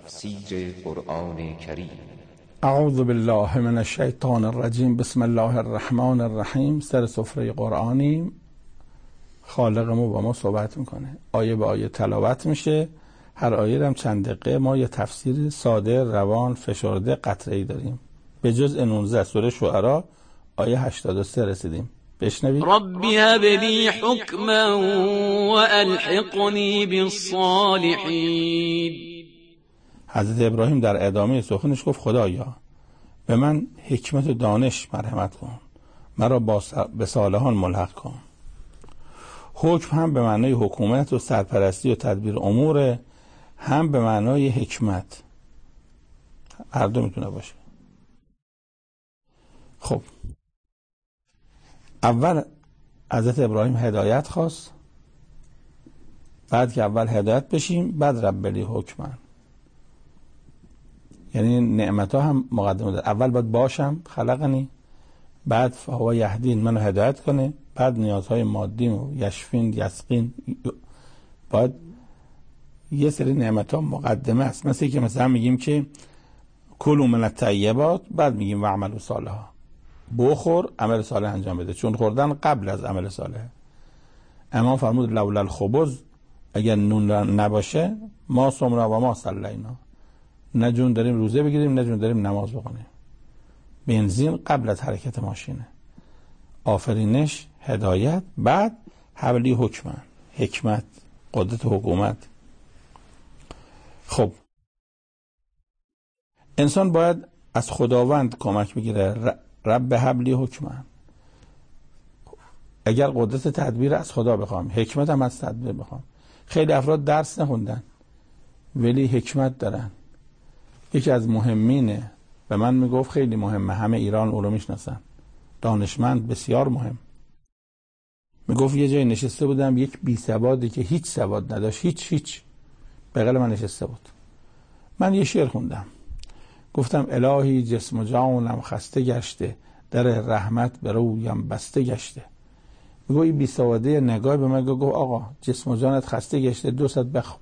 تفسیر قرآن کریم. اعوذ بالله من الشیطان الرجیم. بسم الله الرحمن الرحیم. سر سفره قرآنی، خالقمون با ما صحبت میکنه، آیه به آیه تلاوت میشه. هر آیه هم چند دقیقه ما یه تفسیر ساده، روان، فشرده، قطعه‌ای داریم. به جز 19 سوره شعراء آیه 83 رسیدیم. بشنوید. رب هب لی حکما و الحقنی بالصالحین. حضرت ابراهیم در ادامه سخنش گفت خدایا به من حکمت و دانش مرحمت کن، مرا به صالحان ملحق کن. حکم هم به معنای حکومت و سرپرستی و تدبیر امور، هم به معنای حکمت، هر دو میتونه باشه. خب اول حضرت ابراهیم هدایت خواست، بعد که اول هدایت بشیم بعد رب لی حکما، یعنی نعمت ها هم مقدمه داره. اول باید باشم خلقنی، بعد فهو یهدین منو هدایت کنه، بعد نیازهای مادی و یشفین یسقین، باید یه سری نعمت ها مقدمه است. مثلا میگیم که کلوا من الطیبات، بعد میگیم و اعملوا صالحا، بخور عمل صالح انجام بده، چون خوردن قبل از عمل صالح. امام فرمود لولا الخبز، اگر نون نباشه ما صمنا و ما صلینا، نه جون داریم روزه بگیریم نه جون داریم نماز بخونیم. بنزین قبل از حرکت ماشینه، آفرینش، هدایت، بعد حبلی حکمن، حکمت، قدرت حکومت. خب انسان باید از خداوند کمک بگیره، رب حبلی حکمن. اگر قدرت تدبیر از خدا بخوام، حکمت هم از تدبیر بخوام. خیلی افراد درس نخوندن ولی حکمت دارن. یکی از مهمینه، به من میگفت خیلی مهمه، همه ایران او رو میشناسن، دانشمند بسیار مهم. میگفت یه جای نشسته بودم، یک بی سوادی که هیچ سواد نداشت، هیچ بغل من نشسته بود. من یه شعر خوندم، گفتم الهی جسم و جانم خسته گشته، در رحمت به رویم بسته گشته. میگو این بی سواده نگاه به من گفت آقا جسم و جانت خسته گشته، 200 بخواب،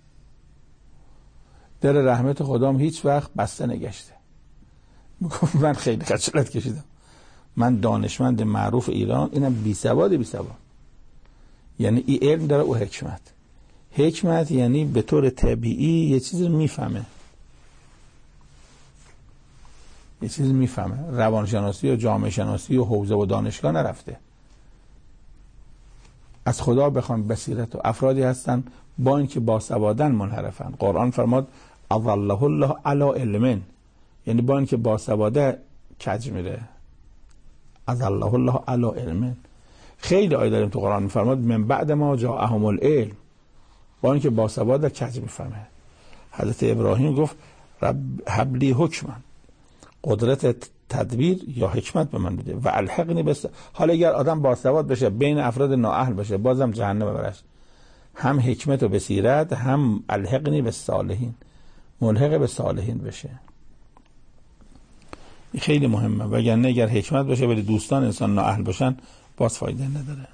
در رحمت خدام هیچ وقت بسته نگشته. میگفت من خیلی خجالت کشیدم، من دانشمند معروف ایران، اینم بی سواد. یعنی این علم داره، او حکمت یعنی به طور طبیعی یه چیزی میفهمه، روانشناسی و جامعه شناسی و حوزه و دانشگاه نرفته. از خدا بخوان بصیرت، و افرادی هستن با اینکه باسوادن منحرفن. قرآن فرماد اضله الله علی علم، یعنی با اینکه باسواده کج میره. اضله الله علی علم. خیلی آیه داریم تو قرآن میفرماد من بعد ما جاءهم العلم، با اینکه باسواده کج میفهمه. حضرت ابراهیم گفت رب حبلی حکما، قدرت تدبیر یا حکمت به من بده، و الحقنی بس. حالا اگر آدم باسواد بشه بین افراد نااهل بشه بازم جهنم ببرش. هم حکمت و بصیرت، هم الحقنی بالصالحین، ملحق به صالحین بشه. این خیلی مهمه، وگرنه اگر حکمت باشه ولی دوستان انسان نااهل باشن باز فایده نداره.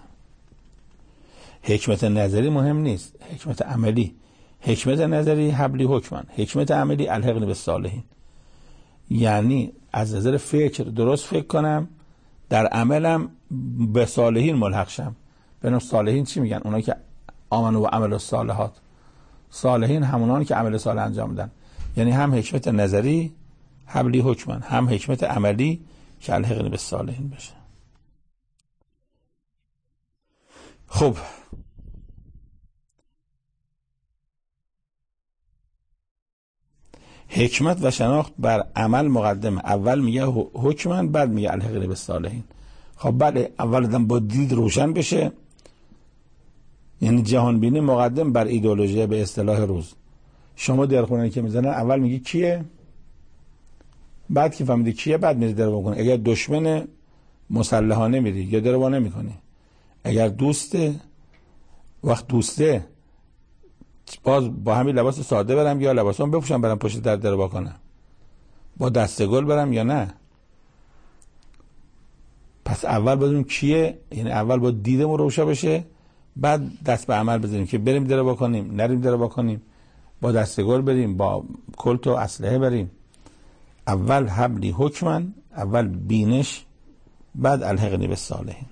حکمت نظری مهم نیست، حکمت عملی. حکمت نظری حبلی حکمن، حکمت عملی الحقنی بالصالحین، یعنی از نظر فکر درست فکر کنم، در عملم به صالحین ملحق شم. به صالحین چی میگن؟ اونایی که آمنو و عمل الصالحات. صالحین همونان که عمل صالح انجام میدن. یعنی هم حکمت نظری حبلی حکمن، هم حکمت عملی که الحقنی بالصالحین بشه. خب حکمت و شناخت بر عمل مقدمه. اول میگه حکمن، بعد میگه الحقنی بالصالحین. خب بله، اول آدم با دید روشن بشه، یعنی جهان بینی مقدم بر ایدئولوژی به اصطلاح روز. شما درخونه‌ای که میزنن اول میگی کیه، بعد که فهمیدی کیه بعد میری درو بکنی. اگر دشمن مسلحانه میری یا درو نمیکنی، اگر دوسته وقت دوسته باز با همین لباس ساده برم یا لباسام بپوشم برم پشت در درو کنم، با دستگل برم یا نه. پس اول بدونیم کیه، یعنی اول با دیدمون روشن بشه، بعد دست به عمل بزنیم که بریم درو بکنیم، نریم درو بکنیم، با دستگل بریم، با کلت و اسلحه بریم. اول حبلی حکمن، اول بینش، بعد الحقنی بالصالحین.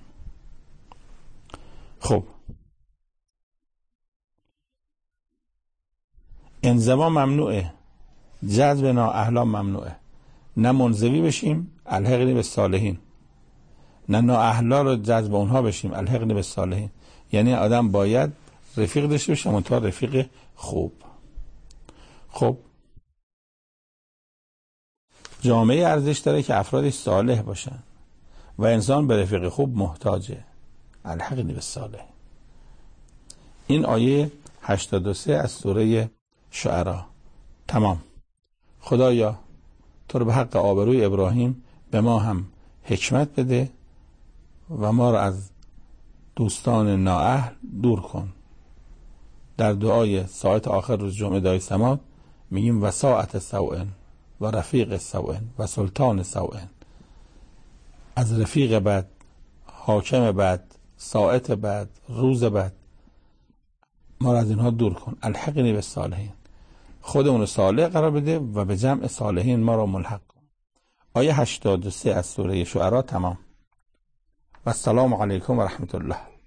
خب انزوا ممنوعه، جذب نااهلا ممنوعه. نه منزوی بشیم الحقنی بالصالحین، نه نااهلا رو جذب اونها بشیم الحقنی بالصالحین. یعنی آدم باید رفیق داشته باشه، منتها رفیق خوب. خب جامعه ارزش داره که افرادش صالح باشن و انسان به رفیق خوب محتاجه. الحقنی بالصالحین. این آیه 83 از سوره شعرا. تمام. خدایا تو رو به حق آبروی ابراهیم به ما هم حکمت بده و ما رو از دوستان نااهل دور کن. در دعای ساعت آخر روز جمعه دعای سماع میگیم و ساعت سوء و رفیق سوء و سلطان سوء. از رفیق بد، حاکم بد، ساعت بد، روز بد ما رو از اینها دور کن. الحقنی بالصالحین. خودمون رو صالح قرار بده و به جمع صالحین ما رو ملحق کن. آیه 83 از سوره شعرا. تمام. و السلام علیکم و رحمت الله.